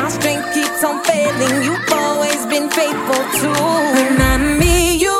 my strength keeps on failing. You've always been faithful to remind me you